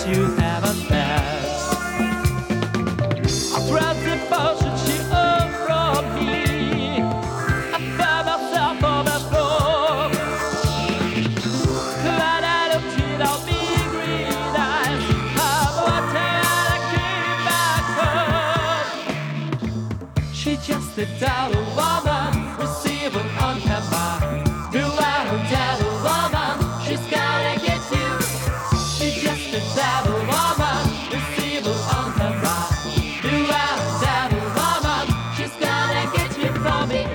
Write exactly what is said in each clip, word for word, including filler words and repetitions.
you have a pass. I trust the potion she earned from me. I found myself on the floor. Glad I don't cheat on me, green eyes. I'm wanting to keep back home. She just a dollar woman, receiving on her mind. Do I don't tell a woman she's gonna get you? She's just a devil woman, receiving on her mind. Do I don't tell a woman she's gonna get you from me?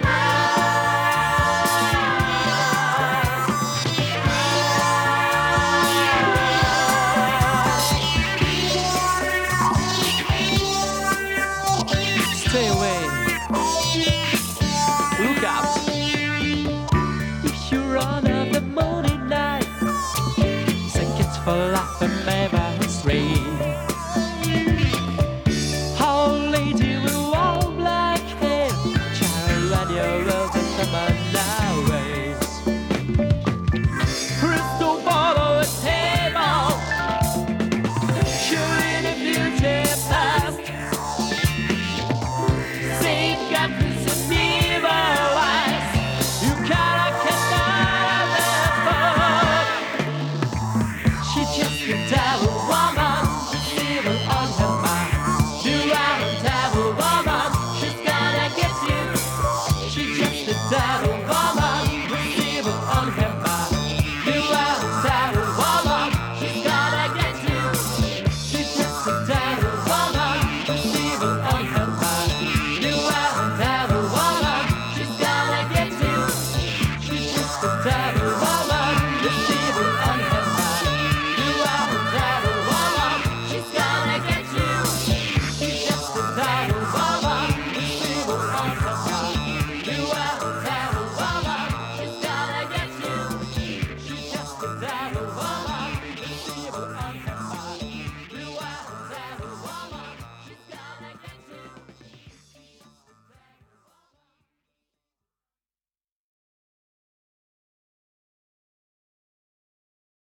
Stay away. Look out. If you run of the morning night, think it's for life.